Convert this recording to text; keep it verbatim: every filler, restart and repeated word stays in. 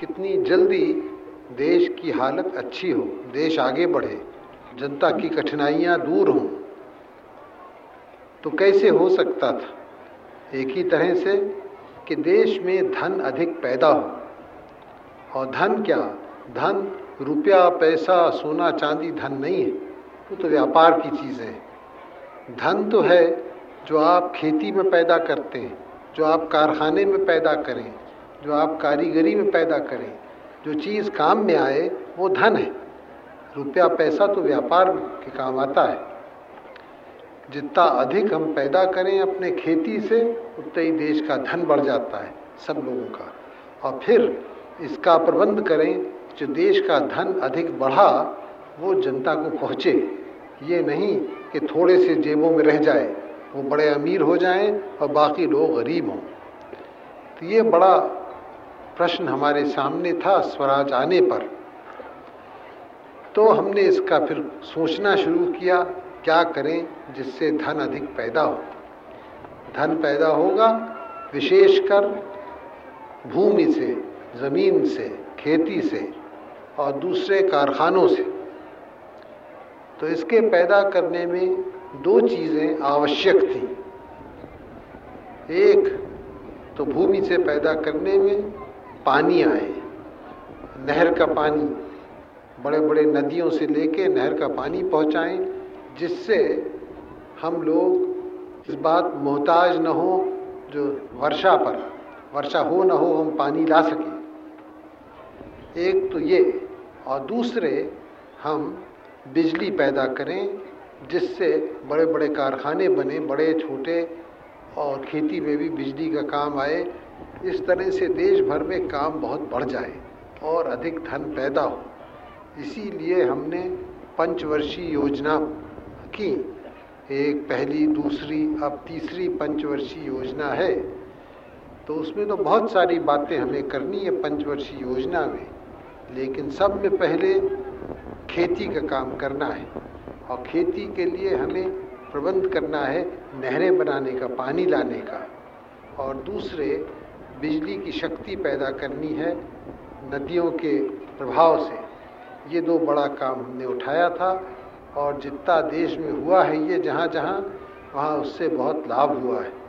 कितनी जल्दी देश की हालत अच्छी हो, देश आगे बढ़े, जनता की कठिनाइयां दूर हों। तो कैसे हो सकता था? एक ही तरह से कि देश में धन अधिक पैदा हो। और धन क्या? धन रुपया, पैसा, सोना चांदी धन नहीं है, वो तो व्यापार की चीज़ें हैं। धन तो है जो आप खेती में पैदा करते हैं, जो आप कारखाने में पैदा करें, जो आप कारीगरी में पैदा करें, जो चीज़ काम में आए, वो धन है। रुपया पैसा तो व्यापार के काम आता है। जितना अधिक हम पैदा करें अपने खेती से, उतना ही देश का धन बढ़ जाता है सब लोगों का। और फिर इसका प्रबंध करें, जो देश का धन अधिक बढ़ा वो जनता को पहुँचे। ये नहीं कि थोड़े से जेबों में रह जाए, वो बड़े अमीर हो जाएं और बाकी लोग गरीब हों। तो ये बड़ा प्रश्न हमारे सामने था स्वराज आने पर। तो हमने इसका फिर सोचना शुरू किया, क्या करें जिससे धन अधिक पैदा हो। धन पैदा होगा विशेषकर भूमि से, ज़मीन से, खेती से और दूसरे कारखानों से। तो इसके पैदा करने में दो चीज़ें आवश्यक थी। एक तो भूमि से पैदा करने में पानी आए, नहर का पानी, बड़े बड़े नदियों से लेके नहर का पानी पहुंचाएं, जिससे हम लोग इस बात मोहताज न हो जो वर्षा पर, वर्षा हो न हो हम पानी ला सकें। एक तो ये, और दूसरे हम बिजली पैदा करें जिससे बड़े बड़े कारखाने बने, बड़े छोटे, और खेती में भी बिजली का काम आए। इस तरह से देश भर में काम बहुत बढ़ जाए और अधिक धन पैदा हो। इसीलिए हमने पंचवर्षीय योजना की। एक पहली, दूसरी, अब तीसरी पंचवर्षीय योजना है। तो उसमें तो बहुत सारी बातें हमें करनी है पंचवर्षीय योजना में, लेकिन सब में पहले खेती का काम करना है। और खेती के लिए हमें प्रबंध करना है नहरें बनाने का, पानी लाने का, और दूसरे बिजली की शक्ति पैदा करनी है नदियों के प्रभाव से। ये दो बड़ा काम हमने उठाया था, और जितना देश में हुआ है ये जहाँ जहाँ, वहाँ उससे बहुत लाभ हुआ है।